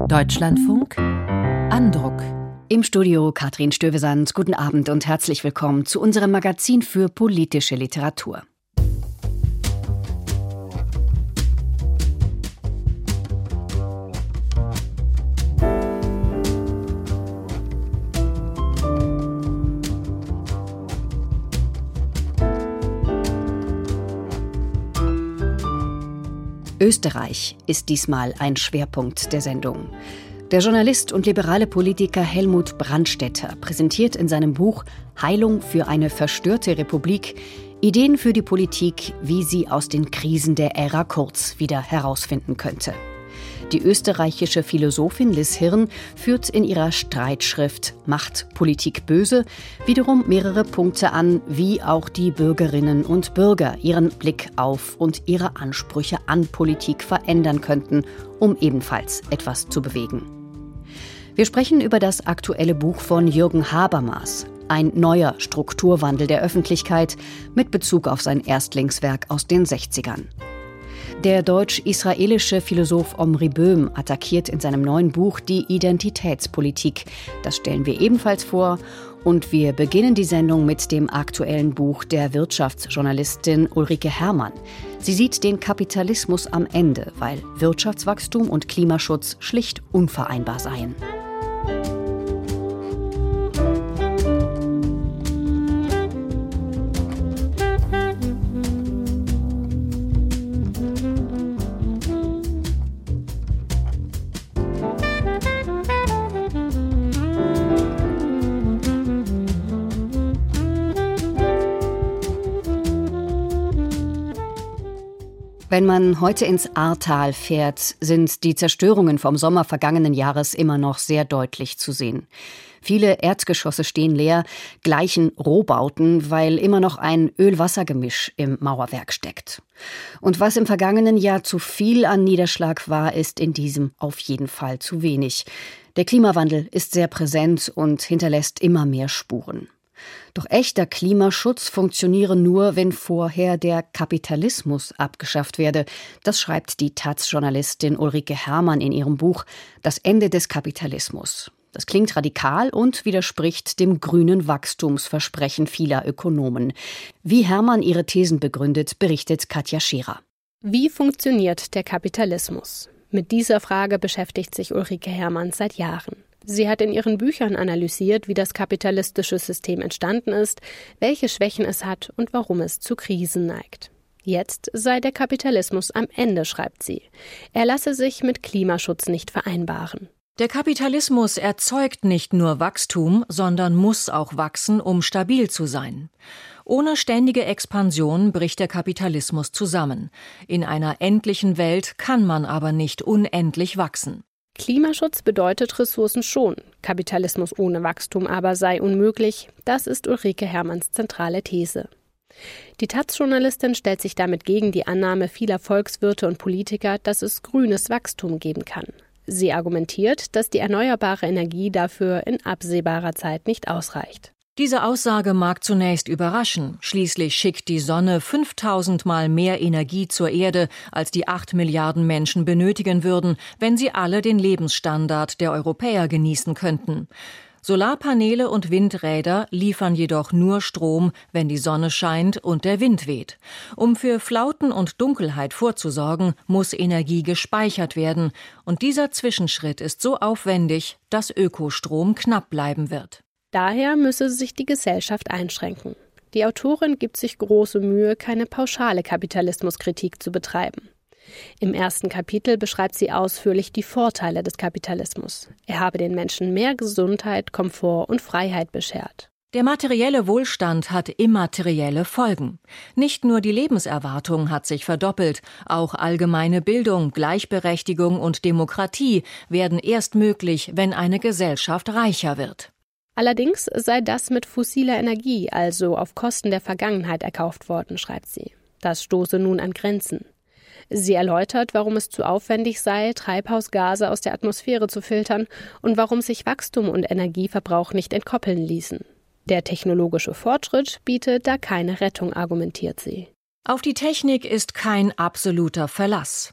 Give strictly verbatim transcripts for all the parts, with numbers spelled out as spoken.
Deutschlandfunk Andruck. Im Studio Katrin Stövesand. Guten Abend und herzlich willkommen zu unserem Magazin für politische Literatur. Österreich ist diesmal ein Schwerpunkt der Sendung. Der Journalist und liberale Politiker Helmut Brandstätter präsentiert in seinem Buch »Heilung für eine verstörte Republik« Ideen für die Politik, wie sie aus den Krisen der Ära Kurz wieder herausfinden könnte. Die österreichische Philosophin Liz Hirn führt in ihrer Streitschrift »Macht Politik böse« wiederum mehrere Punkte an, wie auch die Bürgerinnen und Bürger ihren Blick auf und ihre Ansprüche an Politik verändern könnten, um ebenfalls etwas zu bewegen. Wir sprechen über das aktuelle Buch von Jürgen Habermas, ein neuer Strukturwandel der Öffentlichkeit mit Bezug auf sein Erstlingswerk aus den sechzigern. Der deutsch-israelische Philosoph Omri Böhm attackiert in seinem neuen Buch die Identitätspolitik. Das stellen wir ebenfalls vor. Und wir beginnen die Sendung mit dem aktuellen Buch der Wirtschaftsjournalistin Ulrike Herrmann. Sie sieht den Kapitalismus am Ende, weil Wirtschaftswachstum und Klimaschutz schlicht unvereinbar seien. Wenn man heute ins Ahrtal fährt, sind die Zerstörungen vom Sommer vergangenen Jahres immer noch sehr deutlich zu sehen. Viele Erdgeschosse stehen leer, gleichen Rohbauten, weil immer noch ein Öl-Wasser-Gemisch im Mauerwerk steckt. Und was im vergangenen Jahr zu viel an Niederschlag war, ist in diesem auf jeden Fall zu wenig. Der Klimawandel ist sehr präsent und hinterlässt immer mehr Spuren. Doch echter Klimaschutz funktioniere nur, wenn vorher der Kapitalismus abgeschafft werde. Das schreibt die Taz-Journalistin Ulrike Herrmann in ihrem Buch »Das Ende des Kapitalismus«. Das klingt radikal und widerspricht dem grünen Wachstumsversprechen vieler Ökonomen. Wie Herrmann ihre Thesen begründet, berichtet Katja Scherer. Wie funktioniert der Kapitalismus? Mit dieser Frage beschäftigt sich Ulrike Herrmann seit Jahren. Sie hat in ihren Büchern analysiert, wie das kapitalistische System entstanden ist, welche Schwächen es hat und warum es zu Krisen neigt. Jetzt sei der Kapitalismus am Ende, schreibt sie. Er lasse sich mit Klimaschutz nicht vereinbaren. Der Kapitalismus erzeugt nicht nur Wachstum, sondern muss auch wachsen, um stabil zu sein. Ohne ständige Expansion bricht der Kapitalismus zusammen. In einer endlichen Welt kann man aber nicht unendlich wachsen. Klimaschutz bedeutet Ressourcen schon. Kapitalismus ohne Wachstum aber sei unmöglich. Das ist Ulrike Herrmanns zentrale These. Die Taz-Journalistin stellt sich damit gegen die Annahme vieler Volkswirte und Politiker, dass es grünes Wachstum geben kann. Sie argumentiert, dass die erneuerbare Energie dafür in absehbarer Zeit nicht ausreicht. Diese Aussage mag zunächst überraschen. Schließlich schickt die Sonne fünftausend Mal mehr Energie zur Erde, als die acht Milliarden Menschen benötigen würden, wenn sie alle den Lebensstandard der Europäer genießen könnten. Solarpaneele und Windräder liefern jedoch nur Strom, wenn die Sonne scheint und der Wind weht. Um für Flauten und Dunkelheit vorzusorgen, muss Energie gespeichert werden. Und dieser Zwischenschritt ist so aufwendig, dass Ökostrom knapp bleiben wird. Daher müsse sich die Gesellschaft einschränken. Die Autorin gibt sich große Mühe, keine pauschale Kapitalismuskritik zu betreiben. Im ersten Kapitel beschreibt sie ausführlich die Vorteile des Kapitalismus. Er habe den Menschen mehr Gesundheit, Komfort und Freiheit beschert. Der materielle Wohlstand hat immaterielle Folgen. Nicht nur die Lebenserwartung hat sich verdoppelt, auch allgemeine Bildung, Gleichberechtigung und Demokratie werden erst möglich, wenn eine Gesellschaft reicher wird. Allerdings sei das mit fossiler Energie, also auf Kosten der Vergangenheit, erkauft worden, schreibt sie. Das stoße nun an Grenzen. Sie erläutert, warum es zu aufwendig sei, Treibhausgase aus der Atmosphäre zu filtern und warum sich Wachstum und Energieverbrauch nicht entkoppeln ließen. Der technologische Fortschritt biete da keine Rettung, argumentiert sie. Auf die Technik ist kein absoluter Verlass.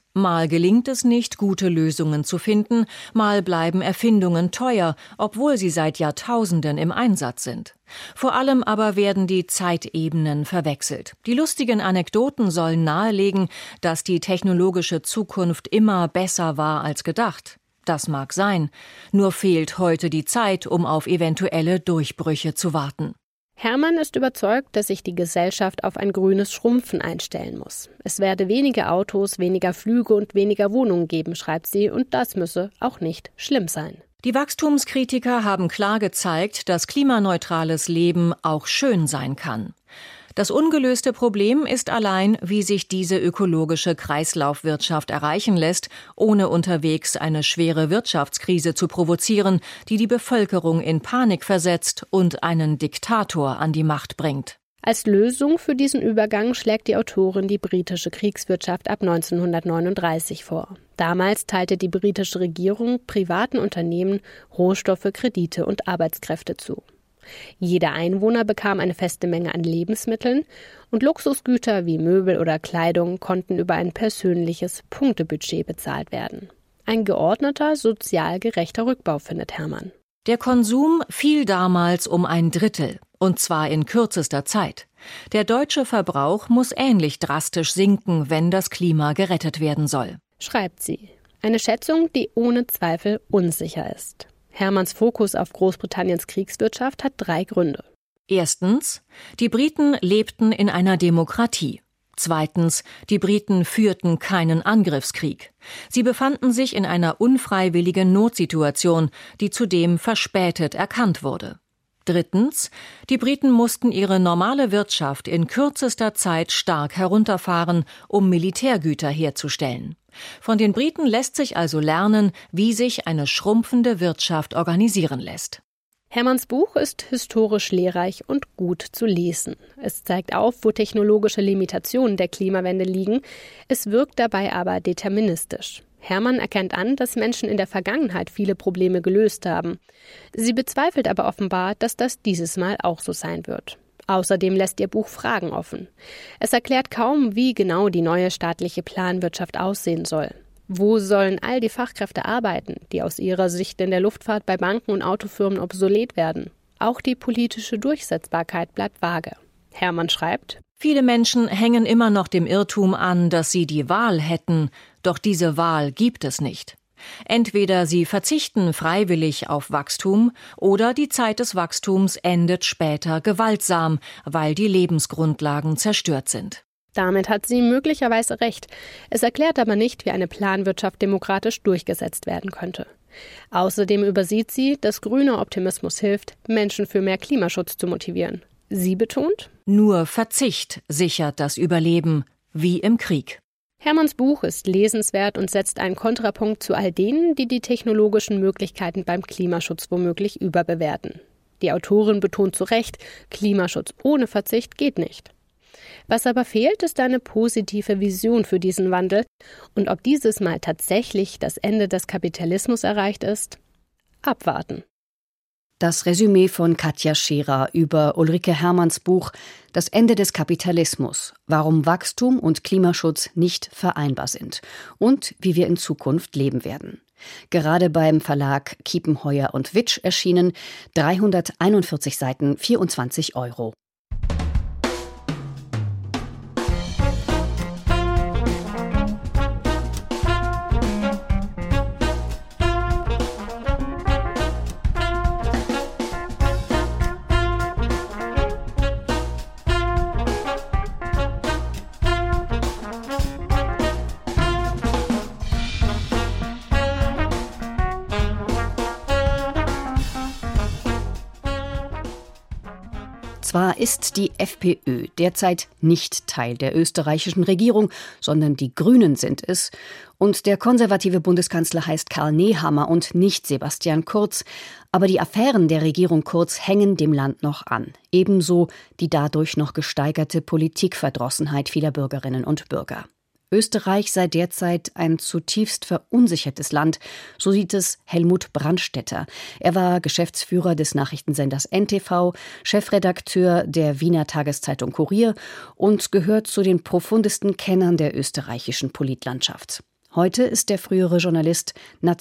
Mal gelingt es nicht, gute Lösungen zu finden, mal bleiben Erfindungen teuer, obwohl sie seit Jahrtausenden im Einsatz sind. Vor allem aber werden die Zeitebenen verwechselt. Die lustigen Anekdoten sollen nahelegen, dass die technologische Zukunft immer besser war als gedacht. Das mag sein, nur fehlt heute die Zeit, um auf eventuelle Durchbrüche zu warten. Hermann ist überzeugt, dass sich die Gesellschaft auf ein grünes Schrumpfen einstellen muss. Es werde weniger Autos, weniger Flüge und weniger Wohnungen geben, schreibt sie, und das müsse auch nicht schlimm sein. Die Wachstumskritiker haben klar gezeigt, dass klimaneutrales Leben auch schön sein kann. Das ungelöste Problem ist allein, wie sich diese ökologische Kreislaufwirtschaft erreichen lässt, ohne unterwegs eine schwere Wirtschaftskrise zu provozieren, die die Bevölkerung in Panik versetzt und einen Diktator an die Macht bringt. Als Lösung für diesen Übergang schlägt die Autorin die britische Kriegswirtschaft ab neunzehnhundertneununddreißig vor. Damals teilte die britische Regierung privaten Unternehmen Rohstoffe, Kredite und Arbeitskräfte zu. Jeder Einwohner bekam eine feste Menge an Lebensmitteln und Luxusgüter wie Möbel oder Kleidung konnten über ein persönliches Punktebudget bezahlt werden. Ein geordneter, sozial gerechter Rückbau, findet Hermann. Der Konsum fiel damals um ein Drittel, und zwar in kürzester Zeit. Der deutsche Verbrauch muss ähnlich drastisch sinken, wenn das Klima gerettet werden soll, schreibt sie. Eine Schätzung, die ohne Zweifel unsicher ist. Hermanns Fokus auf Großbritanniens Kriegswirtschaft hat drei Gründe. Erstens, die Briten lebten in einer Demokratie. Zweitens, die Briten führten keinen Angriffskrieg. Sie befanden sich in einer unfreiwilligen Notsituation, die zudem verspätet erkannt wurde. Drittens, die Briten mussten ihre normale Wirtschaft in kürzester Zeit stark herunterfahren, um Militärgüter herzustellen. Von den Briten lässt sich also lernen, wie sich eine schrumpfende Wirtschaft organisieren lässt. Hermanns Buch ist historisch lehrreich und gut zu lesen. Es zeigt auf, wo technologische Limitationen der Klimawende liegen. Es wirkt dabei aber deterministisch. Hermann erkennt an, dass Menschen in der Vergangenheit viele Probleme gelöst haben. Sie bezweifelt aber offenbar, dass das dieses Mal auch so sein wird. Außerdem lässt ihr Buch Fragen offen. Es erklärt kaum, wie genau die neue staatliche Planwirtschaft aussehen soll. Wo sollen all die Fachkräfte arbeiten, die aus ihrer Sicht in der Luftfahrt bei Banken und Autofirmen obsolet werden? Auch die politische Durchsetzbarkeit bleibt vage. Hermann schreibt: Viele Menschen hängen immer noch dem Irrtum an, dass sie die Wahl hätten, doch diese Wahl gibt es nicht. Entweder sie verzichten freiwillig auf Wachstum oder die Zeit des Wachstums endet später gewaltsam, weil die Lebensgrundlagen zerstört sind. Damit hat sie möglicherweise recht. Es erklärt aber nicht, wie eine Planwirtschaft demokratisch durchgesetzt werden könnte. Außerdem übersieht sie, dass grüner Optimismus hilft, Menschen für mehr Klimaschutz zu motivieren. Sie betont: Nur Verzicht sichert das Überleben, wie im Krieg. Hermanns Buch ist lesenswert und setzt einen Kontrapunkt zu all denen, die die technologischen Möglichkeiten beim Klimaschutz womöglich überbewerten. Die Autorin betont zu Recht, Klimaschutz ohne Verzicht geht nicht. Was aber fehlt, ist eine positive Vision für diesen Wandel. Und ob dieses Mal tatsächlich das Ende des Kapitalismus erreicht ist? Abwarten. Das Resümee von Katja Scherer über Ulrike Hermanns Buch »Das Ende des Kapitalismus. Warum Wachstum und Klimaschutz nicht vereinbar sind und wie wir in Zukunft leben werden«. Gerade beim Verlag Kiepenheuer und Witsch erschienen, dreihunderteinundvierzig Seiten, vierundzwanzig Euro. Zwar ist die FPÖ derzeit nicht Teil der österreichischen Regierung, sondern die Grünen sind es. Und der konservative Bundeskanzler heißt Karl Nehammer und nicht Sebastian Kurz. Aber die Affären der Regierung Kurz hängen dem Land noch an. Ebenso die dadurch noch gesteigerte Politikverdrossenheit vieler Bürgerinnen und Bürger. Österreich sei derzeit ein zutiefst verunsichertes Land, so sieht es Helmut Brandstätter. Er war Geschäftsführer des Nachrichtensenders N T V, Chefredakteur der Wiener Tageszeitung Kurier und gehört zu den profundesten Kennern der österreichischen Politlandschaft. Heute ist der frühere Journalist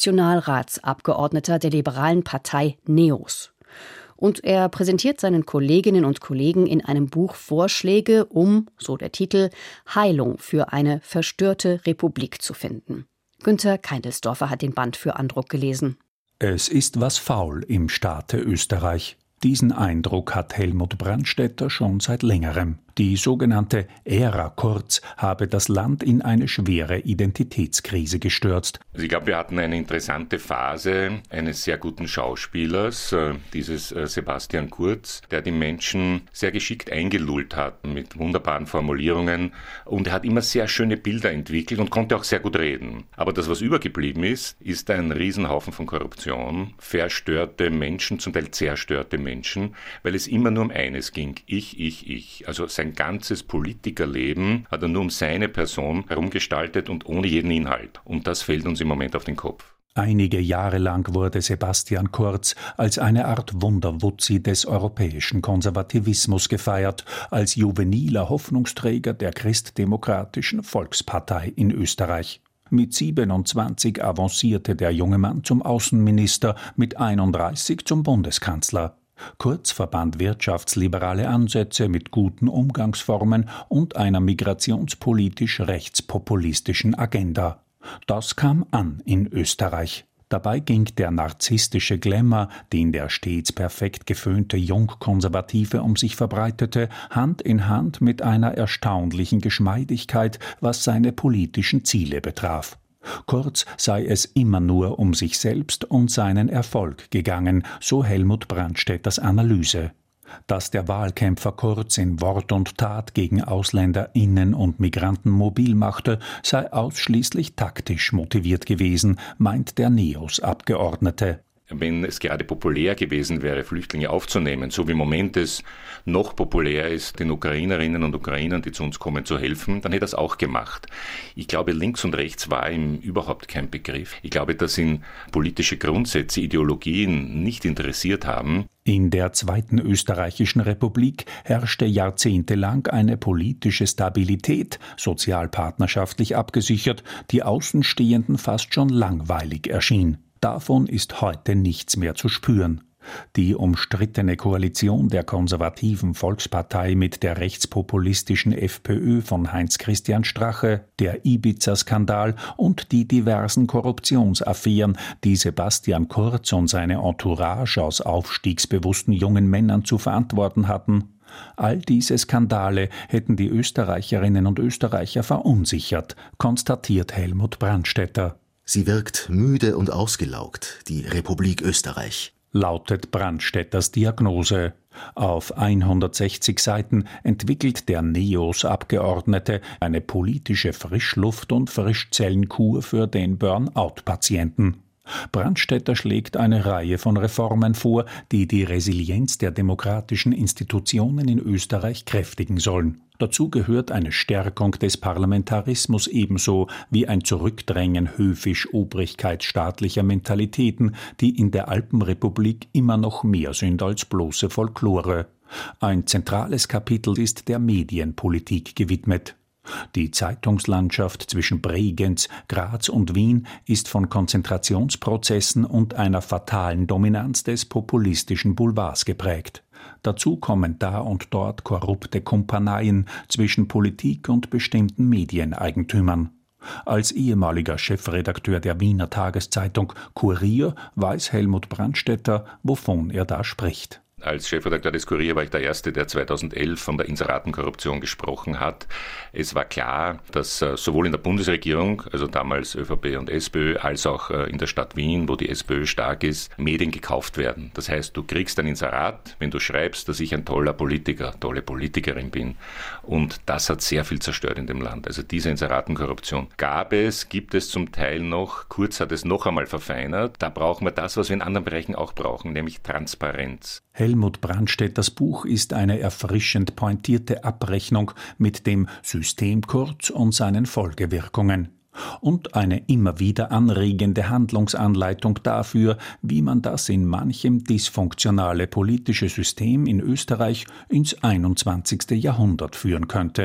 Nationalratsabgeordneter der liberalen Partei NEOS. Und er präsentiert seinen Kolleginnen und Kollegen in einem Buch Vorschläge, um, so der Titel, Heilung für eine verstörte Republik zu finden. Günter Keindelsdorfer hat den Band für Andruck gelesen. Es ist was faul im Staate Österreich. Diesen Eindruck hat Helmut Brandstätter schon seit längerem. Die sogenannte Ära Kurz habe das Land in eine schwere Identitätskrise gestürzt. Also ich glaube, wir hatten eine interessante Phase eines sehr guten Schauspielers, dieses Sebastian Kurz, der die Menschen sehr geschickt eingelullt hat mit wunderbaren Formulierungen. Und er hat immer sehr schöne Bilder entwickelt und konnte auch sehr gut reden. Aber das, was übergeblieben ist, ist ein Riesenhaufen von Korruption, verstörte Menschen, zum Teil zerstörte Menschen, weil es immer nur um eines ging. Ich, ich, ich. Also sein ganzes Politikerleben hat er nur um seine Person herumgestaltet und ohne jeden Inhalt. Und das fällt uns im Moment auf den Kopf. Einige Jahre lang wurde Sebastian Kurz als eine Art Wunderwutzi des europäischen Konservativismus gefeiert, als juveniler Hoffnungsträger der Christdemokratischen Volkspartei in Österreich. Mit siebenundzwanzig avancierte der junge Mann zum Außenminister, mit einunddreißig zum Bundeskanzler. Kurz verband wirtschaftsliberale Ansätze mit guten Umgangsformen und einer migrationspolitisch rechtspopulistischen Agenda. Das kam an in Österreich. Dabei ging der narzisstische Glamour, den der stets perfekt geföhnte Jungkonservative um sich verbreitete, Hand in Hand mit einer erstaunlichen Geschmeidigkeit, was seine politischen Ziele betraf. Kurz sei es immer nur um sich selbst und seinen Erfolg gegangen, so Helmut Brandstätters Analyse. Dass der Wahlkämpfer Kurz in Wort und Tat gegen AusländerInnen und Migranten mobil machte, sei ausschließlich taktisch motiviert gewesen, meint der NEOS-Abgeordnete. Wenn es gerade populär gewesen wäre, Flüchtlinge aufzunehmen, so wie im Moment es noch populär ist, den Ukrainerinnen und Ukrainern, die zu uns kommen, zu helfen, dann hätte er es auch gemacht. Ich glaube, links und rechts war ihm überhaupt kein Begriff. Ich glaube, dass ihn politische Grundsätze, Ideologien nicht interessiert haben. In der Zweiten Österreichischen Republik herrschte jahrzehntelang eine politische Stabilität, sozialpartnerschaftlich abgesichert, die Außenstehenden fast schon langweilig erschien. Davon ist heute nichts mehr zu spüren. Die umstrittene Koalition der konservativen Volkspartei mit der rechtspopulistischen FPÖ von Heinz-Christian Strache, der Ibiza-Skandal und die diversen Korruptionsaffären, die Sebastian Kurz und seine Entourage aus aufstiegsbewussten jungen Männern zu verantworten hatten. All diese Skandale hätten die Österreicherinnen und Österreicher verunsichert, konstatiert Helmut Brandstätter. Sie wirkt müde und ausgelaugt, die Republik Österreich, lautet Brandstätters Diagnose. Auf hundertsechzig Seiten entwickelt der NEOS-Abgeordnete eine politische Frischluft- und Frischzellenkur für den Burnout-Patienten. Brandstätter schlägt eine Reihe von Reformen vor, die die Resilienz der demokratischen Institutionen in Österreich kräftigen sollen. Dazu gehört eine Stärkung des Parlamentarismus ebenso wie ein Zurückdrängen höfisch-obrigkeitsstaatlicher Mentalitäten, die in der Alpenrepublik immer noch mehr sind als bloße Folklore. Ein zentrales Kapitel ist der Medienpolitik gewidmet. Die Zeitungslandschaft zwischen Bregenz, Graz und Wien ist von Konzentrationsprozessen und einer fatalen Dominanz des populistischen Boulevards geprägt. Dazu kommen da und dort korrupte Kumpaneien zwischen Politik und bestimmten Medieneigentümern. Als ehemaliger Chefredakteur der Wiener Tageszeitung Kurier weiß Helmut Brandstätter, wovon er da spricht. Als Chefredakteur des Kurier war ich der Erste, der zweitausendelf von der Inseratenkorruption gesprochen hat. Es war klar, dass sowohl in der Bundesregierung, also damals ÖVP und SPÖ, als auch in der Stadt Wien, wo die SPÖ stark ist, Medien gekauft werden. Das heißt, du kriegst ein Inserat, wenn du schreibst, dass ich ein toller Politiker, tolle Politikerin bin. Und das hat sehr viel zerstört in dem Land. Also diese Inseratenkorruption gab es, gibt es zum Teil noch. Kurz hat es noch einmal verfeinert. Da brauchen wir das, was wir in anderen Bereichen auch brauchen, nämlich Transparenz. Helmut Brandstätters Buch ist eine erfrischend pointierte Abrechnung mit dem System Kurz und seinen Folgewirkungen und eine immer wieder anregende Handlungsanleitung dafür, wie man das in manchem dysfunktionale politische System in Österreich ins einundzwanzigste Jahrhundert führen könnte.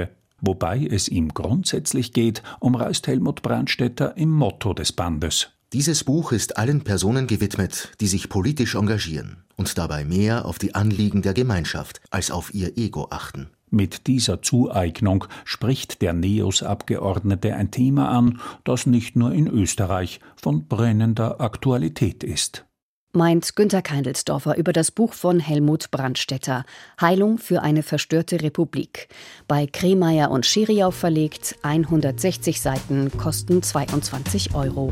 Wobei es ihm grundsätzlich geht, umreißt Helmut Brandstätter im Motto des Bandes. Dieses Buch ist allen Personen gewidmet, die sich politisch engagieren und dabei mehr auf die Anliegen der Gemeinschaft als auf ihr Ego achten. Mit dieser Zueignung spricht der NEOS-Abgeordnete ein Thema an, das nicht nur in Österreich von brennender Aktualität ist. Meint Günter Keindelsdorfer über das Buch von Helmut Brandstätter »Heilung für eine verstörte Republik«. Bei Kremeyer und Scheriau verlegt, hundertsechzig Seiten, kosten zweiundzwanzig Euro.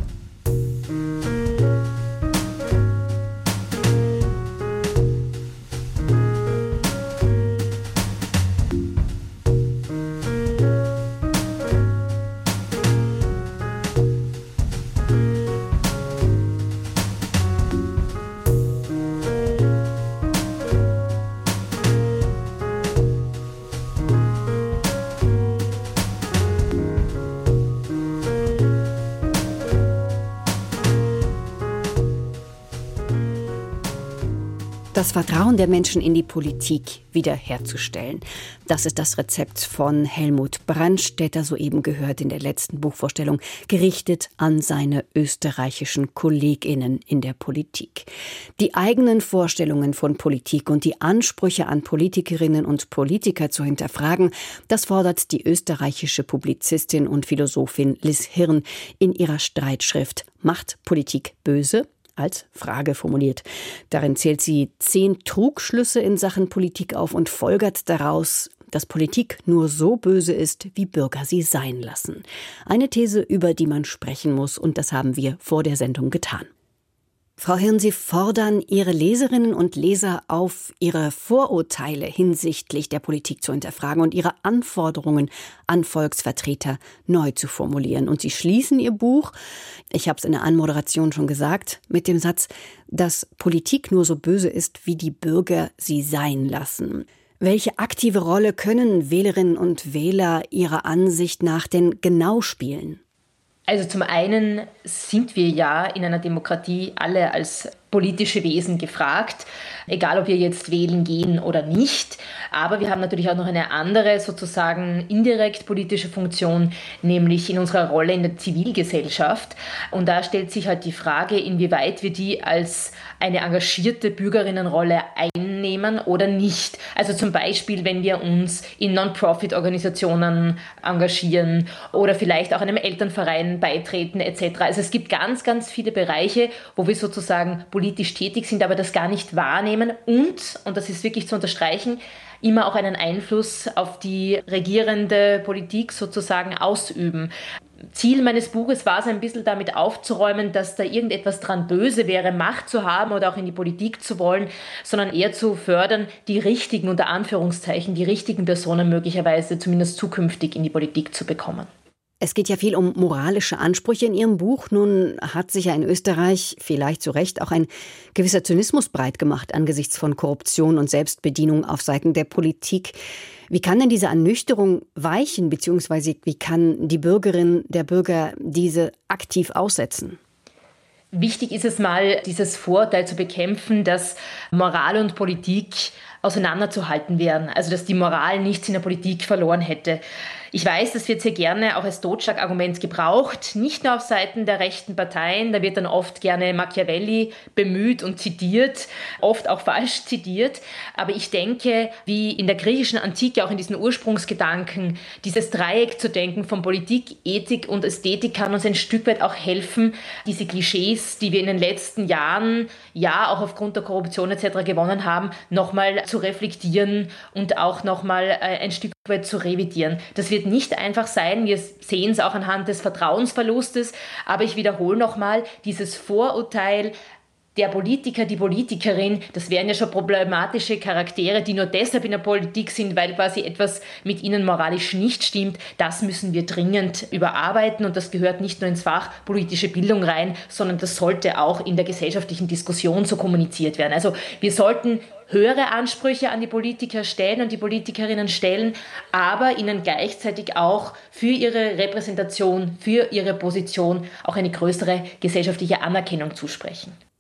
Das Vertrauen der Menschen in die Politik wiederherzustellen. Das ist das Rezept von Helmut Brandstätter, soeben gehört in der letzten Buchvorstellung, gerichtet an seine österreichischen KollegInnen in der Politik. Die eigenen Vorstellungen von Politik und die Ansprüche an Politikerinnen und Politiker zu hinterfragen, das fordert die österreichische Publizistin und Philosophin Liz Hirn in ihrer Streitschrift »Macht Politik böse?« als Frage formuliert. Darin zählt sie zehn Trugschlüsse in Sachen Politik auf und folgert daraus, dass Politik nur so böse ist, wie Bürger sie sein lassen. Eine These, über die man sprechen muss, und das haben wir vor der Sendung getan. Frau Hirn, Sie fordern Ihre Leserinnen und Leser auf, ihre Vorurteile hinsichtlich der Politik zu hinterfragen und ihre Anforderungen an Volksvertreter neu zu formulieren. Und Sie schließen Ihr Buch, ich habe es in der Anmoderation schon gesagt, mit dem Satz, dass Politik nur so böse ist, wie die Bürger sie sein lassen. Welche aktive Rolle können Wählerinnen und Wähler Ihrer Ansicht nach denn genau spielen? Also zum einen sind wir ja in einer Demokratie alle als politische Wesen gefragt, egal ob wir jetzt wählen gehen oder nicht. Aber wir haben natürlich auch noch eine andere, sozusagen indirekt politische Funktion, nämlich in unserer Rolle in der Zivilgesellschaft. Und da stellt sich halt die Frage, inwieweit wir die als eine engagierte Bürgerinnenrolle einnehmen oder nicht. Also zum Beispiel, wenn wir uns in Non-Profit-Organisationen engagieren oder vielleicht auch einem Elternverein beitreten et cetera. Also es gibt ganz, ganz viele Bereiche, wo wir sozusagen politisch tätig sind, aber das gar nicht wahrnehmen und, und das ist wirklich zu unterstreichen, immer auch einen Einfluss auf die regierende Politik sozusagen ausüben. Ziel meines Buches war es ein bisschen damit aufzuräumen, dass da irgendetwas dran böse wäre, Macht zu haben oder auch in die Politik zu wollen, sondern eher zu fördern, die richtigen, unter Anführungszeichen, die richtigen Personen möglicherweise zumindest zukünftig in die Politik zu bekommen. Es geht ja viel um moralische Ansprüche in Ihrem Buch. Nun hat sich ja in Österreich, vielleicht zu Recht, auch ein gewisser Zynismus breit gemacht angesichts von Korruption und Selbstbedienung auf Seiten der Politik. Wie kann denn diese Ernüchterung weichen, beziehungsweise wie kann die Bürgerin, der Bürger diese aktiv aussetzen? Wichtig ist es mal, dieses Vorurteil zu bekämpfen, dass Moral und Politik auseinanderzuhalten wären. Also dass die Moral nichts in der Politik verloren hätte. Ich weiß, das wird sehr gerne auch als Totschlagargument gebraucht, nicht nur auf Seiten der rechten Parteien. Da wird dann oft gerne Machiavelli bemüht und zitiert, oft auch falsch zitiert. Aber ich denke, wie in der griechischen Antike, auch in diesen Ursprungsgedanken, dieses Dreieck zu denken von Politik, Ethik und Ästhetik kann uns ein Stück weit auch helfen, diese Klischees, die wir in den letzten Jahren, ja auch aufgrund der Korruption et cetera gewonnen haben, nochmal zu reflektieren und auch nochmal ein Stück weit zu revidieren. Das wird nicht einfach sein, wir sehen es auch anhand des Vertrauensverlustes, aber ich wiederhole nochmal, dieses Vorurteil, der Politiker, die Politikerin, das wären ja schon problematische Charaktere, die nur deshalb in der Politik sind, weil quasi etwas mit ihnen moralisch nicht stimmt. Das müssen wir dringend überarbeiten und das gehört nicht nur ins Fach politische Bildung rein, sondern das sollte auch in der gesellschaftlichen Diskussion so kommuniziert werden. Also wir sollten höhere Ansprüche an die Politiker stellen und die Politikerinnen stellen, aber ihnen gleichzeitig auch für ihre Repräsentation, für ihre Position auch eine größere gesellschaftliche Anerkennung zusprechen.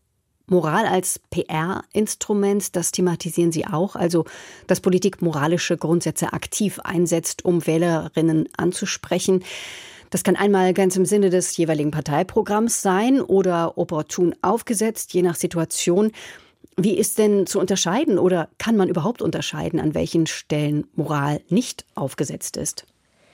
Moral als P R-Instrument, das thematisieren Sie auch, also dass Politik moralische Grundsätze aktiv einsetzt, um Wählerinnen anzusprechen. Das kann einmal ganz im Sinne des jeweiligen Parteiprogramms sein oder opportun aufgesetzt, je nach Situation. Wie ist denn zu unterscheiden oder kann man überhaupt unterscheiden, an welchen Stellen Moral nicht aufgesetzt ist?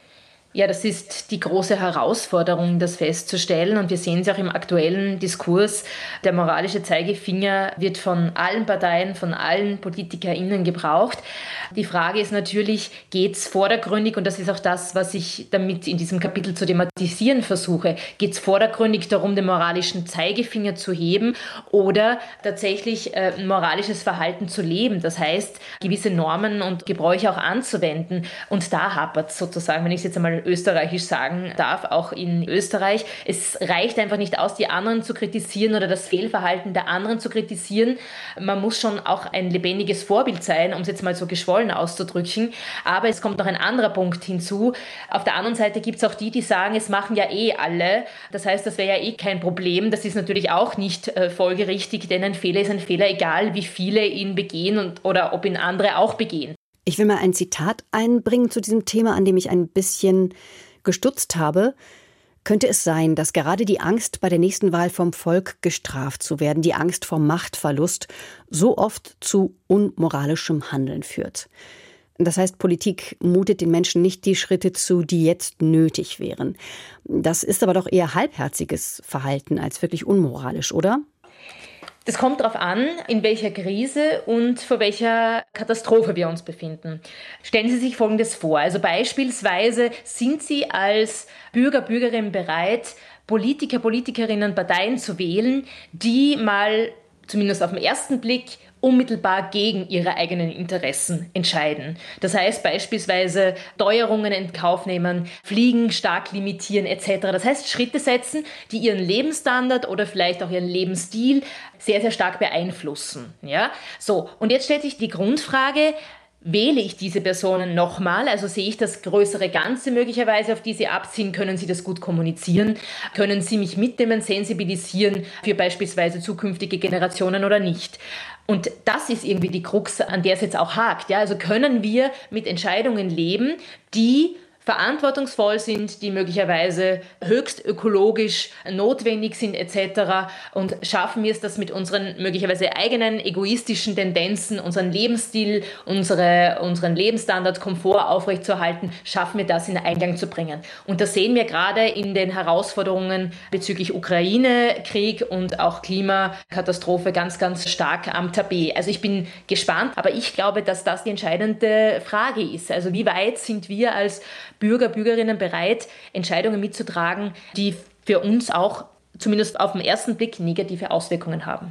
Ja, das ist die große Herausforderung, das festzustellen. Und wir sehen es auch im aktuellen Diskurs. Der moralische Zeigefinger wird von allen Parteien, von allen PolitikerInnen gebraucht. Die Frage ist natürlich, geht es vordergründig, und das ist auch das, was ich damit in diesem Kapitel zu thematisieren versuche, geht es vordergründig darum, den moralischen Zeigefinger zu heben oder tatsächlich äh, moralisches Verhalten zu leben. Das heißt, gewisse Normen und Gebräuche auch anzuwenden. Und da hapert es sozusagen, wenn ich es jetzt einmal österreichisch sagen darf, auch in Österreich. Es reicht einfach nicht aus, die anderen zu kritisieren oder das Fehlverhalten der anderen zu kritisieren. Man muss schon auch ein lebendiges Vorbild sein, um es jetzt mal so geschwollen auszudrücken. Aber es kommt noch ein anderer Punkt hinzu. Auf der anderen Seite gibt es auch die, die sagen, es machen ja eh alle. Das heißt, das wäre ja eh kein Problem. Das ist natürlich auch nicht äh, folgerichtig, denn ein Fehler ist ein Fehler, egal wie viele ihn begehen und, oder ob ihn andere auch begehen. Ich will mal ein Zitat einbringen zu diesem Thema, an dem ich ein bisschen gestutzt habe. Könnte es sein, dass gerade die Angst, bei der nächsten Wahl vom Volk gestraft zu werden, die Angst vor Machtverlust, so oft zu unmoralischem Handeln führt? Das heißt, Politik mutet den Menschen nicht die Schritte zu, die jetzt nötig wären. Das ist aber doch eher halbherziges Verhalten als wirklich unmoralisch, oder? Es kommt darauf an, in welcher Krise und vor welcher Katastrophe wir uns befinden. Stellen Sie sich Folgendes vor. Also beispielsweise sind Sie als Bürger, Bürgerin bereit, Politiker, Politikerinnen, Parteien zu wählen, die mal, zumindest auf den ersten Blick, unmittelbar gegen ihre eigenen Interessen entscheiden. Das heißt beispielsweise Teuerungen in Kauf nehmen, Fliegen stark limitieren et cetera. Das heißt Schritte setzen, die ihren Lebensstandard oder vielleicht auch ihren Lebensstil sehr, sehr stark beeinflussen. Ja? So, und jetzt stellt sich die Grundfrage, wähle ich diese Personen nochmal? Also sehe ich das größere Ganze möglicherweise, auf die sie abziehen? Können sie das gut kommunizieren? Können sie mich mitnehmen, sensibilisieren für beispielsweise zukünftige Generationen oder nicht? Und das ist irgendwie die Krux, an der es jetzt auch hakt. Ja? Also können wir mit Entscheidungen leben, die verantwortungsvoll sind, die möglicherweise höchst ökologisch notwendig sind et cetera. Und schaffen wir es, das mit unseren möglicherweise eigenen egoistischen Tendenzen, unseren Lebensstil, unsere, unseren Lebensstandard, Komfort aufrechtzuerhalten, schaffen wir das in Einklang zu bringen. Und das sehen wir gerade in den Herausforderungen bezüglich Ukraine-Krieg und auch Klimakatastrophe ganz, ganz stark am Tapet. Also ich bin gespannt, aber ich glaube, dass das die entscheidende Frage ist. Also wie weit sind wir als Bürger, Bürgerinnen bereit, Entscheidungen mitzutragen, die für uns auch zumindest auf den ersten Blick negative Auswirkungen haben.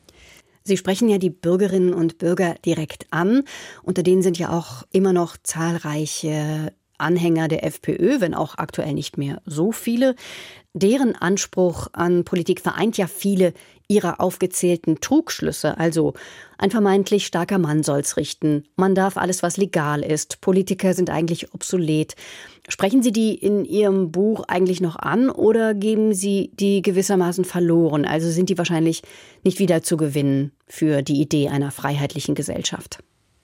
Sie sprechen ja die Bürgerinnen und Bürger direkt an. Unter denen sind ja auch immer noch zahlreiche Anhänger der FPÖ, wenn auch aktuell nicht mehr so viele. Deren Anspruch an Politik vereint ja viele ihrer aufgezählten Trugschlüsse. Also ein vermeintlich starker Mann soll's richten. Man darf alles, was legal ist. Politiker sind eigentlich obsolet. Sprechen Sie die in Ihrem Buch eigentlich noch an oder geben Sie die gewissermaßen verloren? Also sind die wahrscheinlich nicht wieder zu gewinnen für die Idee einer freiheitlichen Gesellschaft?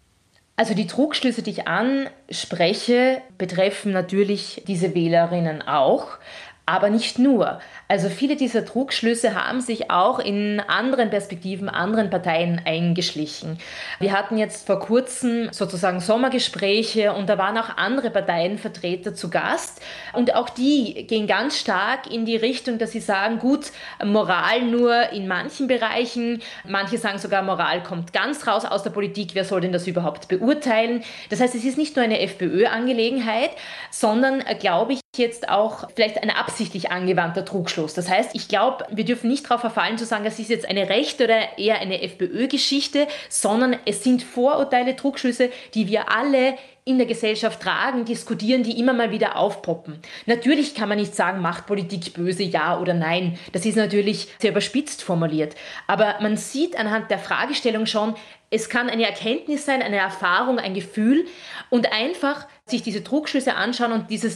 Also die Trugschlüsse, die ich anspreche, betreffen natürlich diese Wählerinnen auch. Aber nicht nur. Also viele dieser Trugschlüsse haben sich auch in anderen Perspektiven, anderen Parteien eingeschlichen. Wir hatten jetzt vor kurzem sozusagen Sommergespräche und da waren auch andere Parteienvertreter zu Gast. Und auch die gehen ganz stark in die Richtung, dass sie sagen, gut, Moral nur in manchen Bereichen. Manche sagen sogar, Moral kommt ganz raus aus der Politik. Wer soll denn das überhaupt beurteilen? Das heißt, es ist nicht nur eine FPÖ-Angelegenheit, sondern, glaube ich, jetzt auch vielleicht ein absichtlich angewandter Trugschluss. Das heißt, ich glaube, wir dürfen nicht darauf verfallen zu sagen, das ist jetzt eine rechte oder eher eine FPÖ-Geschichte, sondern es sind Vorurteile, Trugschlüsse, die wir alle in der Gesellschaft tragen, diskutieren, die immer mal wieder aufpoppen. Natürlich kann man nicht sagen, macht Politik böse, ja oder nein. Das ist natürlich sehr überspitzt formuliert. Aber man sieht anhand der Fragestellung schon, es kann eine Erkenntnis sein, eine Erfahrung, ein Gefühl und einfach sich diese Trugschlüsse anschauen und dieses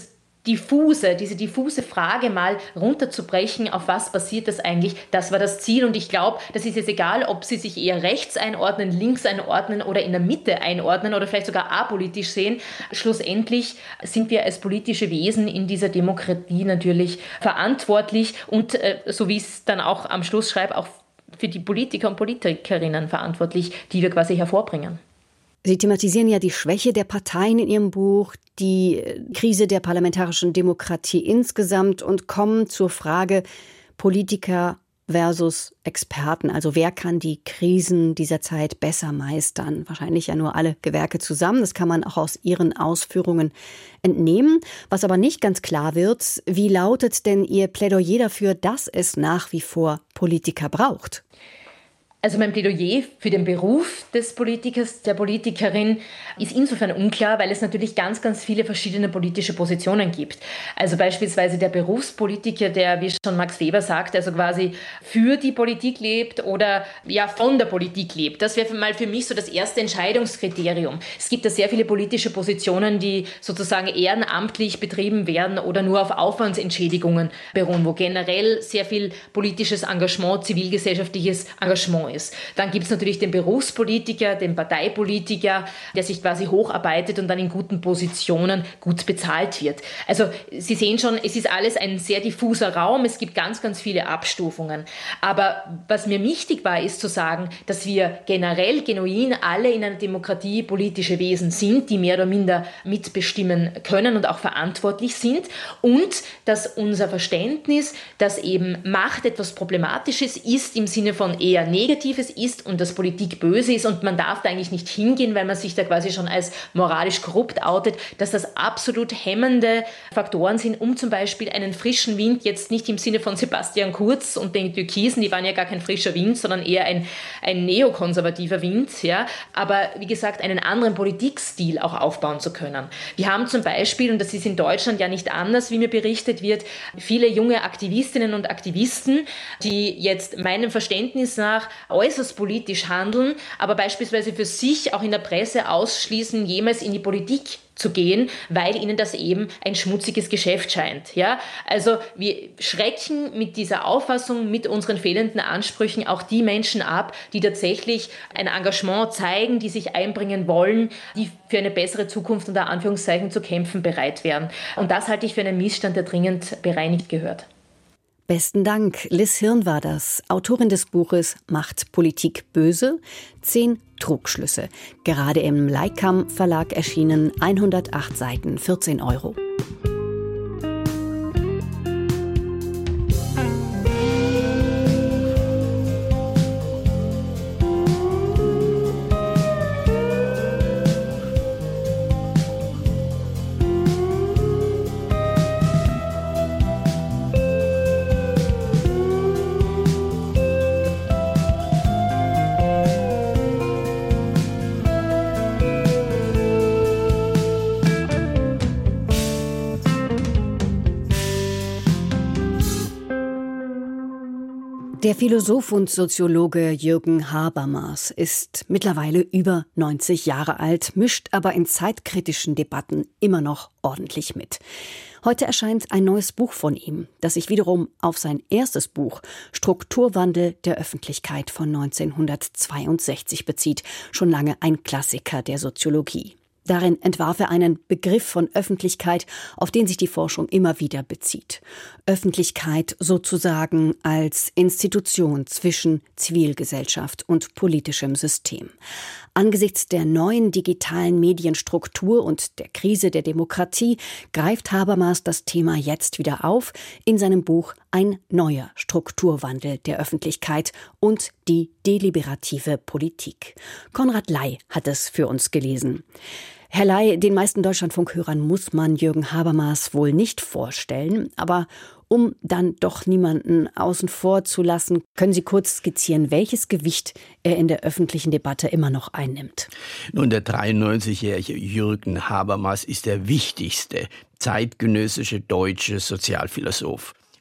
diffuse, diese diffuse Frage mal runterzubrechen, auf was basiert das eigentlich, das war das Ziel. Und ich glaube, das ist jetzt egal, ob Sie sich eher rechts einordnen, links einordnen oder in der Mitte einordnen oder vielleicht sogar apolitisch sehen. Schlussendlich sind wir als politische Wesen in dieser Demokratie natürlich verantwortlich und, äh, so wie ich es dann auch am Schluss schreibe, auch für die Politiker und Politikerinnen verantwortlich, die wir quasi hervorbringen. Sie thematisieren ja die Schwäche der Parteien in Ihrem Buch, die Krise der parlamentarischen Demokratie insgesamt und kommen zur Frage Politiker versus Experten. Also wer kann die Krisen dieser Zeit besser meistern? Wahrscheinlich ja nur alle Gewerke zusammen. Das kann man auch aus Ihren Ausführungen entnehmen. Was aber nicht ganz klar wird, wie lautet denn Ihr Plädoyer dafür, dass es nach wie vor Politiker braucht? Also mein Plädoyer für den Beruf des Politikers, der Politikerin ist insofern unklar, weil es natürlich ganz, ganz viele verschiedene politische Positionen gibt. Also beispielsweise der Berufspolitiker, der, wie schon Max Weber sagt, also quasi für die Politik lebt oder ja von der Politik lebt. Das wäre mal für mich so das erste Entscheidungskriterium. Es gibt da sehr viele politische Positionen, die sozusagen ehrenamtlich betrieben werden oder nur auf Aufwandsentschädigungen beruhen, wo generell sehr viel politisches Engagement, zivilgesellschaftliches Engagement ist. Ist. Dann gibt es natürlich den Berufspolitiker, den Parteipolitiker, der sich quasi hocharbeitet und dann in guten Positionen gut bezahlt wird. Also Sie sehen schon, es ist alles ein sehr diffuser Raum, es gibt ganz, ganz viele Abstufungen. Aber was mir wichtig war, ist zu sagen, dass wir generell, genuin alle in einer Demokratie politische Wesen sind, die mehr oder minder mitbestimmen können und auch verantwortlich sind und dass unser Verständnis, dass eben Macht etwas Problematisches ist, im Sinne von eher negativ ist und dass Politik böse ist und man darf da eigentlich nicht hingehen, weil man sich da quasi schon als moralisch korrupt outet, dass das absolut hemmende Faktoren sind, um zum Beispiel einen frischen Wind, jetzt nicht im Sinne von Sebastian Kurz und den Türkisen, die waren ja gar kein frischer Wind, sondern eher ein, ein neokonservativer Wind, ja, aber wie gesagt, einen anderen Politikstil auch aufbauen zu können. Wir haben zum Beispiel, und das ist in Deutschland ja nicht anders, wie mir berichtet wird, viele junge Aktivistinnen und Aktivisten, die jetzt meinem Verständnis nach äußerst politisch handeln, aber beispielsweise für sich auch in der Presse ausschließen, jemals in die Politik zu gehen, weil ihnen das eben ein schmutziges Geschäft scheint. Ja? Also wir schrecken mit dieser Auffassung, mit unseren fehlenden Ansprüchen auch die Menschen ab, die tatsächlich ein Engagement zeigen, die sich einbringen wollen, die für eine bessere Zukunft unter Anführungszeichen zu kämpfen bereit wären. Und das halte ich für einen Missstand, der dringend bereinigt gehört. Besten Dank. Liz Hirn war das, Autorin des Buches Macht Politik böse? Zehn Trugschlüsse. Gerade im Leikam Verlag erschienen, hundertacht Seiten, vierzehn Euro. Der Philosoph und Soziologe Jürgen Habermas ist mittlerweile über neunzig Jahre alt, mischt aber in zeitkritischen Debatten immer noch ordentlich mit. Heute erscheint ein neues Buch von ihm, das sich wiederum auf sein erstes Buch Strukturwandel der Öffentlichkeit von neunzehnhundertzweiundsechzig bezieht, schon lange ein Klassiker der Soziologie. Darin entwarf er einen Begriff von Öffentlichkeit, auf den sich die Forschung immer wieder bezieht. Öffentlichkeit sozusagen als Institution zwischen Zivilgesellschaft und politischem System. Angesichts der neuen digitalen Medienstruktur und der Krise der Demokratie greift Habermas das Thema jetzt wieder auf in seinem Buch Ein neuer Strukturwandel der Öffentlichkeit und die deliberative Politik. Konrad Ley hat es für uns gelesen. Herr Ley, den meisten Deutschlandfunkhörern muss man Jürgen Habermas wohl nicht vorstellen, aber um dann doch niemanden außen vor zu lassen, können Sie kurz skizzieren, welches Gewicht er in der öffentlichen Debatte immer noch einnimmt? Nun, der dreiundneunzigjährige Jürgen Habermas ist der wichtigste zeitgenössische deutsche Sozialphilosoph.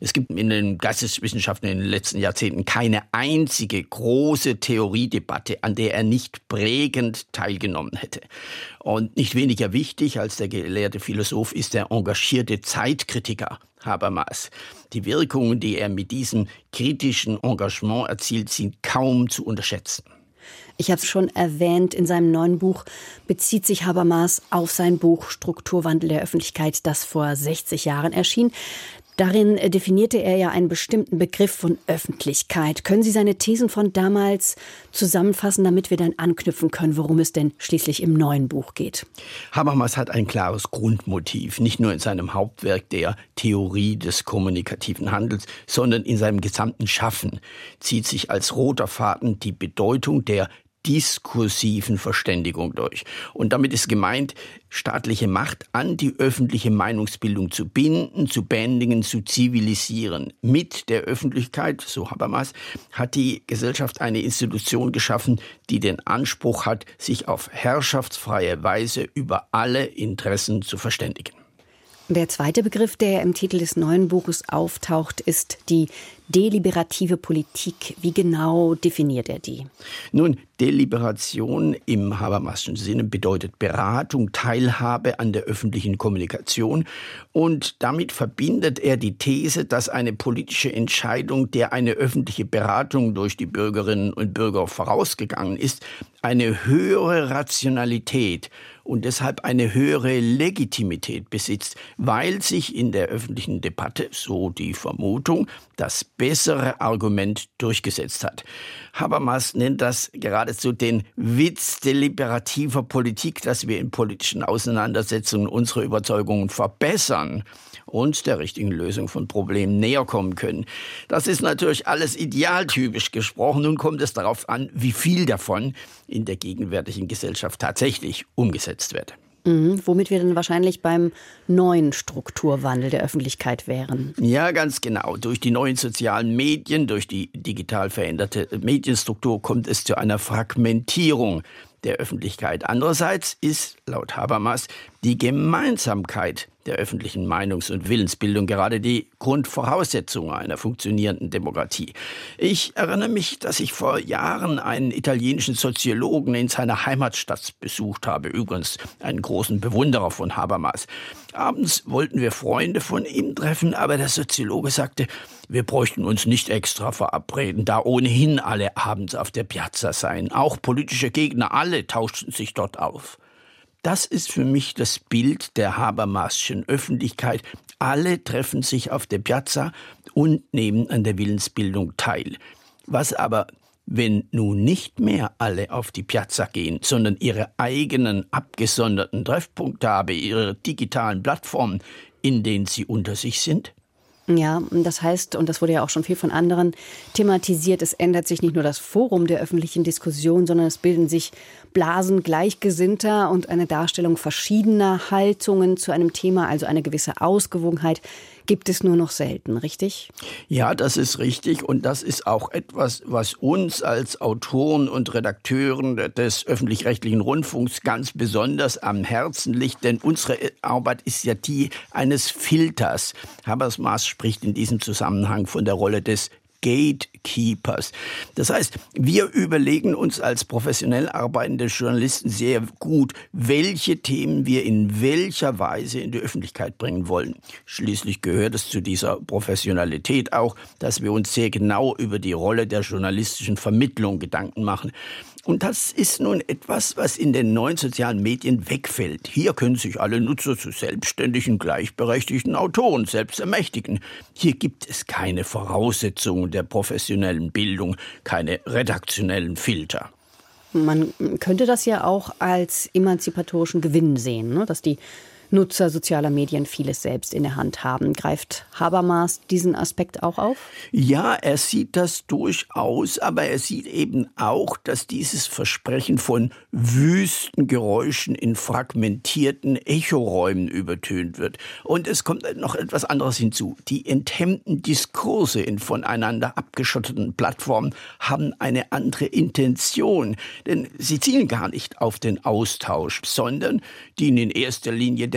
Es gibt in den Geisteswissenschaften in den letzten Jahrzehnten keine einzige große Theoriedebatte, an der er nicht prägend teilgenommen hätte. Und nicht weniger wichtig als der gelehrte Philosoph ist der engagierte Zeitkritiker Habermas. Die Wirkungen, die er mit diesem kritischen Engagement erzielt, sind kaum zu unterschätzen. Ich habe es schon erwähnt, in seinem neuen Buch bezieht sich Habermas auf sein Buch Strukturwandel der Öffentlichkeit, das vor sechzig Jahren erschien. Darin definierte er ja einen bestimmten Begriff von Öffentlichkeit. Können Sie seine Thesen von damals zusammenfassen, damit wir dann anknüpfen können, worum es denn schließlich im neuen Buch geht? Habermas hat ein klares Grundmotiv, nicht nur in seinem Hauptwerk der Theorie des kommunikativen Handels, sondern in seinem gesamten Schaffen zieht sich als roter Faden die Bedeutung der diskursiven Verständigung durch. Und damit ist gemeint, staatliche Macht an die öffentliche Meinungsbildung zu binden, zu bändigen, zu zivilisieren. Mit der Öffentlichkeit, so Habermas, hat die Gesellschaft eine Institution geschaffen, die den Anspruch hat, sich auf herrschaftsfreie Weise über alle Interessen zu verständigen. Der zweite Begriff, der im Titel des neuen Buches auftaucht, ist die deliberative Politik. Wie genau definiert er die? Nun, Deliberation im Habermaschen Sinne bedeutet Beratung, Teilhabe an der öffentlichen Kommunikation. Und damit verbindet er die These, dass eine politische Entscheidung, der eine öffentliche Beratung durch die Bürgerinnen und Bürger vorausgegangen ist, eine höhere Rationalität und deshalb eine höhere Legitimität besitzt, weil sich in der öffentlichen Debatte, so die Vermutung, das bessere Argument durchgesetzt hat. Habermas nennt das geradezu den Witz deliberativer Politik, dass wir in politischen Auseinandersetzungen unsere Überzeugungen verbessern und der richtigen Lösung von Problemen näher kommen können. Das ist natürlich alles idealtypisch gesprochen. Nun kommt es darauf an, wie viel davon in der gegenwärtigen Gesellschaft tatsächlich umgesetzt wird. Mhm, womit wir dann wahrscheinlich beim neuen Strukturwandel der Öffentlichkeit wären. Ja, ganz genau. Durch die neuen sozialen Medien, durch die digital veränderte Medienstruktur kommt es zu einer Fragmentierung der Öffentlichkeit. Andererseits ist, laut Habermas, die Gemeinsamkeit der öffentlichen Meinungs- und Willensbildung gerade die Grundvoraussetzung einer funktionierenden Demokratie. Ich erinnere mich, dass ich vor Jahren einen italienischen Soziologen in seiner Heimatstadt besucht habe, übrigens einen großen Bewunderer von Habermas. Abends wollten wir Freunde von ihm treffen, aber der Soziologe sagte, wir bräuchten uns nicht extra verabreden, da ohnehin alle abends auf der Piazza seien. Auch politische Gegner, alle tauschten sich dort auf. Das ist für mich das Bild der Habermaschen Öffentlichkeit. Alle treffen sich auf der Piazza und nehmen an der Willensbildung teil. Was aber, wenn nun nicht mehr alle auf die Piazza gehen, sondern ihre eigenen abgesonderten Treffpunkte haben, ihre digitalen Plattformen, in denen sie unter sich sind? Ja, das heißt, und das wurde ja auch schon viel von anderen thematisiert, es ändert sich nicht nur das Forum der öffentlichen Diskussion, sondern es bilden sich Blasen Gleichgesinnter und eine Darstellung verschiedener Haltungen zu einem Thema, also eine gewisse Ausgewogenheit, gibt es nur noch selten, richtig? Ja, das ist richtig und das ist auch etwas, was uns als Autoren und Redakteuren des öffentlich-rechtlichen Rundfunks ganz besonders am Herzen liegt, denn unsere Arbeit ist ja die eines Filters. Habermas spricht in diesem Zusammenhang von der Rolle des Gatekeepers. Das heißt, wir überlegen uns als professionell arbeitende Journalisten sehr gut, welche Themen wir in welcher Weise in die Öffentlichkeit bringen wollen. Schließlich gehört es zu dieser Professionalität auch, dass wir uns sehr genau über die Rolle der journalistischen Vermittlung Gedanken machen. Und das ist nun etwas, was in den neuen sozialen Medien wegfällt. Hier können sich alle Nutzer zu selbstständigen, gleichberechtigten Autoren selbst ermächtigen. Hier gibt es keine Voraussetzungen der professionellen Bildung, keine redaktionellen Filter. Man könnte das ja auch als emanzipatorischen Gewinn sehen, ne? Dass die Nutzer sozialer Medien vieles selbst in der Hand haben. Greift Habermas diesen Aspekt auch auf? Ja, er sieht das durchaus, aber er sieht eben auch, dass dieses Versprechen von wüsten Geräuschen in fragmentierten Echoräumen übertönt wird. Und es kommt noch etwas anderes hinzu. Die enthemmten Diskurse in voneinander abgeschotteten Plattformen haben eine andere Intention. Denn sie zielen gar nicht auf den Austausch, sondern dienen in erster Linie der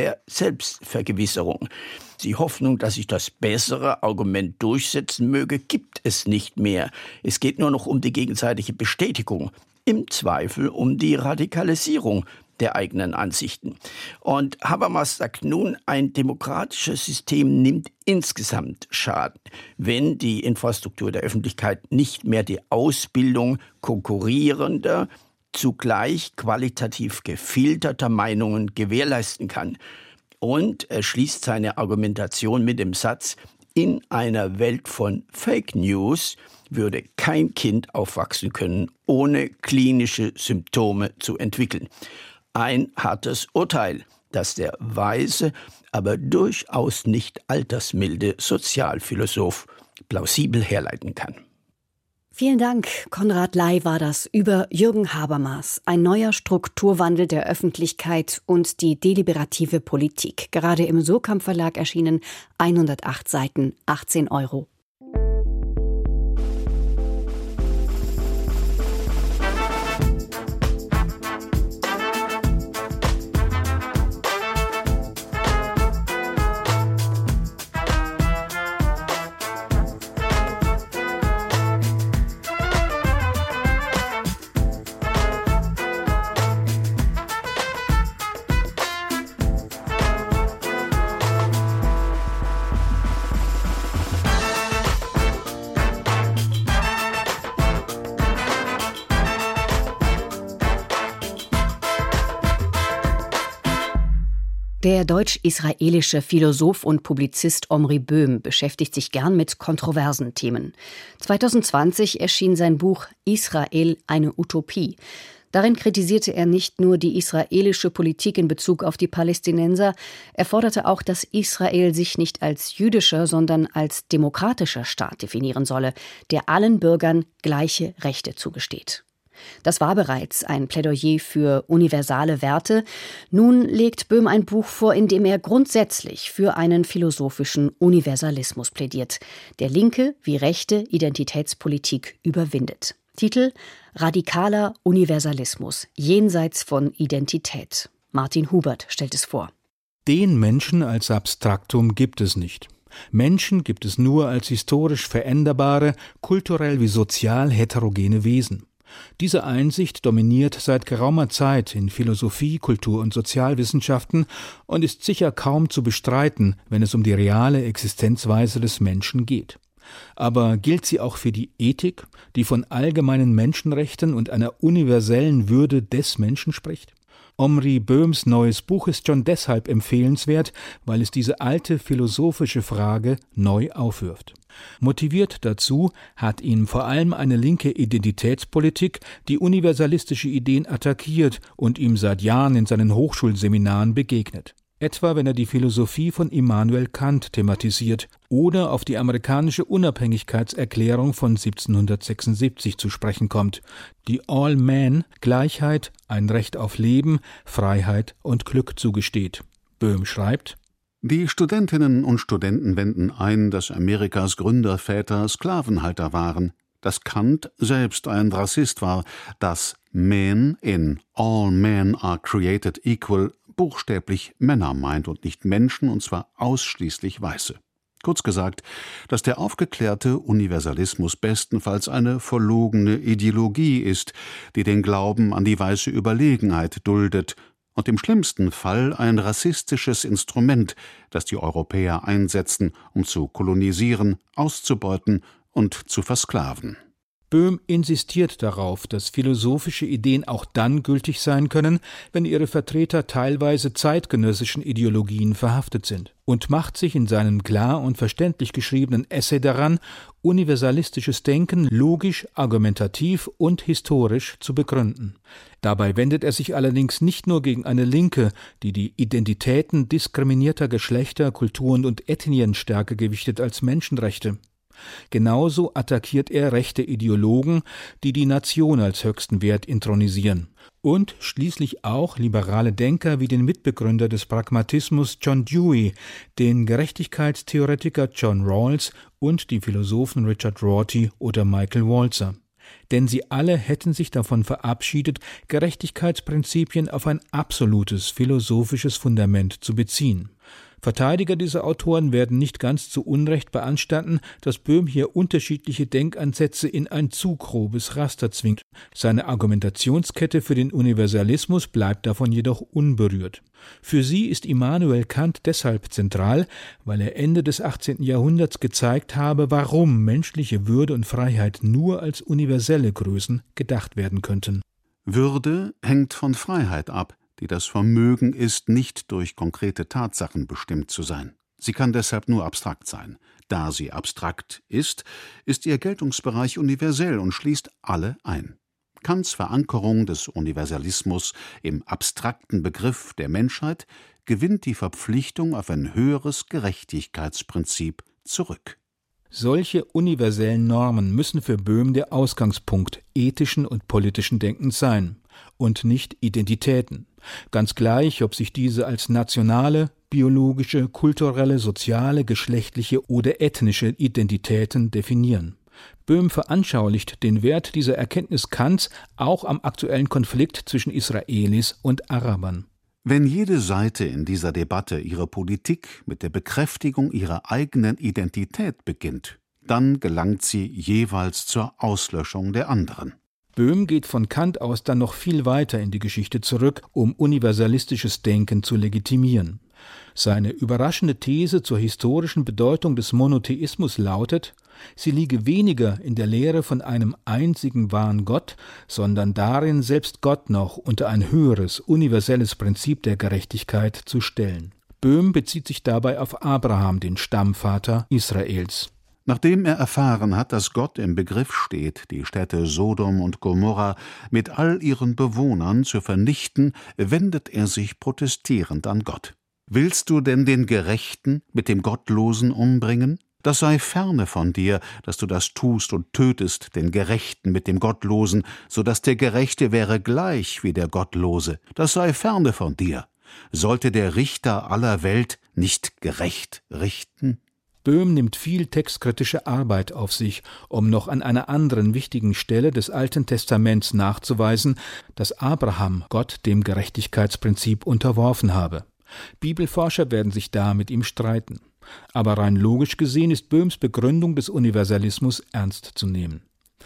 der Selbstvergewisserung. Die Hoffnung, dass sich das bessere Argument durchsetzen möge, gibt es nicht mehr. Es geht nur noch um die gegenseitige Bestätigung, im Zweifel um die Radikalisierung der eigenen Ansichten. Und Habermas sagt nun, ein demokratisches System nimmt insgesamt Schaden, wenn die Infrastruktur der Öffentlichkeit nicht mehr die Ausbildung konkurrierender, zugleich qualitativ gefilterter Meinungen gewährleisten kann. Und er schließt seine Argumentation mit dem Satz, in einer Welt von Fake News würde kein Kind aufwachsen können, ohne klinische Symptome zu entwickeln. Ein hartes Urteil, das der weise, aber durchaus nicht altersmilde Sozialphilosoph plausibel herleiten kann. Vielen Dank, Konrad Ley war das über Jürgen Habermas, ein neuer Strukturwandel der Öffentlichkeit und die deliberative Politik. Gerade im Surkamp Verlag erschienen, hundertacht Seiten, achtzehn Euro. Der deutsch-israelische Philosoph und Publizist Omri Böhm beschäftigt sich gern mit kontroversen Themen. zweitausendzwanzig erschien sein Buch »Israel, eine Utopie«. Darin kritisierte er nicht nur die israelische Politik in Bezug auf die Palästinenser, er forderte auch, dass Israel sich nicht als jüdischer, sondern als demokratischer Staat definieren solle, der allen Bürgern gleiche Rechte zugesteht. Das war bereits ein Plädoyer für universale Werte. Nun legt Böhm ein Buch vor, in dem er grundsätzlich für einen philosophischen Universalismus plädiert, der linke wie rechte Identitätspolitik überwindet. Titel: Radikaler Universalismus, jenseits von Identität. Martin Hubert stellt es vor. Den Menschen als Abstraktum gibt es nicht. Menschen gibt es nur als historisch veränderbare, kulturell wie sozial heterogene Wesen. Diese Einsicht dominiert seit geraumer Zeit in Philosophie, Kultur- und Sozialwissenschaften und ist sicher kaum zu bestreiten, wenn es um die reale Existenzweise des Menschen geht. Aber gilt sie auch für die Ethik, die von allgemeinen Menschenrechten und einer universellen Würde des Menschen spricht? Omri Böhms neues Buch ist schon deshalb empfehlenswert, weil es diese alte philosophische Frage neu aufwirft. Motiviert dazu hat ihn vor allem eine linke Identitätspolitik, die universalistische Ideen attackiert und ihm seit Jahren in seinen Hochschulseminaren begegnet. Etwa wenn er die Philosophie von Immanuel Kant thematisiert oder auf die amerikanische Unabhängigkeitserklärung von siebzehnhundertsechsundsiebzig zu sprechen kommt, die All Men Gleichheit, ein Recht auf Leben, Freiheit und Glück zugesteht. Böhm schreibt: Die Studentinnen und Studenten wenden ein, dass Amerikas Gründerväter Sklavenhalter waren, dass Kant selbst ein Rassist war, dass Men in All Men are created equal buchstäblich Männer meint und nicht Menschen, und zwar ausschließlich Weiße. Kurz gesagt, dass der aufgeklärte Universalismus bestenfalls eine verlogene Ideologie ist, die den Glauben an die weiße Überlegenheit duldet und im schlimmsten Fall ein rassistisches Instrument, das die Europäer einsetzen, um zu kolonisieren, auszubeuten und zu versklaven. Böhm insistiert darauf, dass philosophische Ideen auch dann gültig sein können, wenn ihre Vertreter teilweise zeitgenössischen Ideologien verhaftet sind, und macht sich in seinem klar und verständlich geschriebenen Essay daran, universalistisches Denken logisch, argumentativ und historisch zu begründen. Dabei wendet er sich allerdings nicht nur gegen eine Linke, die die Identitäten diskriminierter Geschlechter, Kulturen und Ethnien stärker gewichtet als Menschenrechte. Genauso attackiert er rechte Ideologen, die die Nation als höchsten Wert intronisieren. Und schließlich auch liberale Denker wie den Mitbegründer des Pragmatismus John Dewey, den Gerechtigkeitstheoretiker John Rawls und die Philosophen Richard Rorty oder Michael Walzer. Denn sie alle hätten sich davon verabschiedet, Gerechtigkeitsprinzipien auf ein absolutes philosophisches Fundament zu beziehen. Verteidiger dieser Autoren werden nicht ganz zu Unrecht beanstanden, dass Böhm hier unterschiedliche Denkansätze in ein zu grobes Raster zwingt. Seine Argumentationskette für den Universalismus bleibt davon jedoch unberührt. Für sie ist Immanuel Kant deshalb zentral, weil er Ende des achtzehnten Jahrhunderts gezeigt habe, warum menschliche Würde und Freiheit nur als universelle Größen gedacht werden könnten. Würde hängt von Freiheit ab, die das Vermögen ist, nicht durch konkrete Tatsachen bestimmt zu sein. Sie kann deshalb nur abstrakt sein. Da sie abstrakt ist, ist ihr Geltungsbereich universell und schließt alle ein. Kants Verankerung des Universalismus im abstrakten Begriff der Menschheit gewinnt die Verpflichtung auf ein höheres Gerechtigkeitsprinzip zurück. Solche universellen Normen müssen für Böhm der Ausgangspunkt ethischen und politischen Denkens sein und nicht Identitäten. Ganz gleich, ob sich diese als nationale, biologische, kulturelle, soziale, geschlechtliche oder ethnische Identitäten definieren. Böhm veranschaulicht den Wert dieser Erkenntnis Kants auch am aktuellen Konflikt zwischen Israelis und Arabern. Wenn jede Seite in dieser Debatte ihre Politik mit der Bekräftigung ihrer eigenen Identität beginnt, dann gelangt sie jeweils zur Auslöschung der anderen. Böhm geht von Kant aus dann noch viel weiter in die Geschichte zurück, um universalistisches Denken zu legitimieren. Seine überraschende These zur historischen Bedeutung des Monotheismus lautet, sie liege weniger in der Lehre von einem einzigen wahren Gott, sondern darin, selbst Gott noch unter ein höheres, universelles Prinzip der Gerechtigkeit zu stellen. Böhm bezieht sich dabei auf Abraham, den Stammvater Israels. Nachdem er erfahren hat, dass Gott im Begriff steht, die Städte Sodom und Gomorra mit all ihren Bewohnern zu vernichten, wendet er sich protestierend an Gott. »Willst du denn den Gerechten mit dem Gottlosen umbringen? Das sei ferne von dir, dass du das tust und tötest den Gerechten mit dem Gottlosen, so dass der Gerechte wäre gleich wie der Gottlose. Das sei ferne von dir. Sollte der Richter aller Welt nicht gerecht richten?« Böhm nimmt viel textkritische Arbeit auf sich, um noch an einer anderen wichtigen Stelle des Alten Testaments nachzuweisen, dass Abraham Gott dem Gerechtigkeitsprinzip unterworfen habe. Bibelforscher werden sich da mit ihm streiten. Aber rein logisch gesehen ist Böhms Begründung des Universalismus ernst zu nehmen.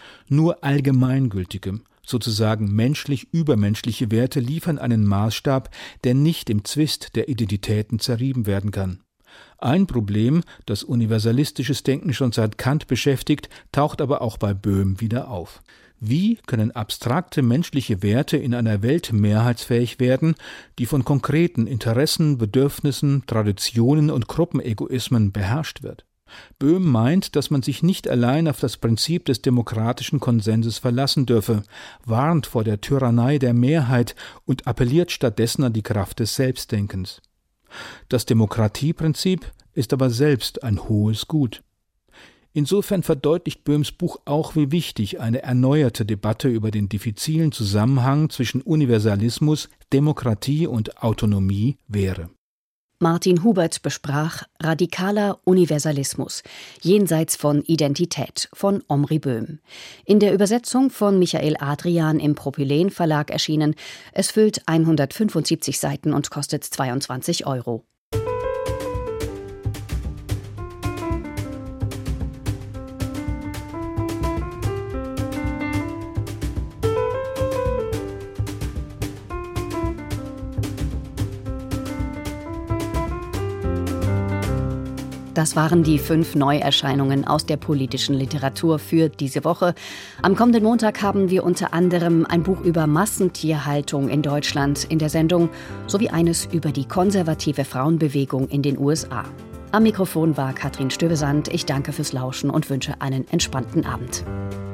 Nur allgemeingültige, sozusagen menschlich-übermenschliche Werte liefern einen Maßstab, der nicht im Zwist der Identitäten zerrieben werden kann. Ein Problem, das universalistisches Denken schon seit Kant beschäftigt, taucht aber auch bei Böhm wieder auf. Wie können abstrakte menschliche Werte in einer Welt mehrheitsfähig werden, die von konkreten Interessen, Bedürfnissen, Traditionen und Gruppenegoismen beherrscht wird? Böhm meint, dass man sich nicht allein auf das Prinzip des demokratischen Konsenses verlassen dürfe, warnt vor der Tyrannei der Mehrheit und appelliert stattdessen an die Kraft des Selbstdenkens. Das Demokratieprinzip ist aber selbst ein hohes Gut. Insofern verdeutlicht Böhms Buch auch, wie wichtig eine erneuerte Debatte über den diffizilen Zusammenhang zwischen Universalismus, Demokratie und Autonomie wäre. Martin Hubert besprach Radikaler Universalismus, jenseits von Identität von Omri Böhm. In der Übersetzung von Michael Adrian im Propyläen Verlag erschienen. Es füllt hundertfünfundsiebzig Seiten und kostet zweiundzwanzig Euro. Das waren die fünf Neuerscheinungen aus der politischen Literatur für diese Woche. Am kommenden Montag haben wir unter anderem ein Buch über Massentierhaltung in Deutschland in der Sendung sowie eines über die konservative Frauenbewegung in den U S A. Am Mikrofon war Katrin Stövesand. Ich danke fürs Lauschen und wünsche einen entspannten Abend.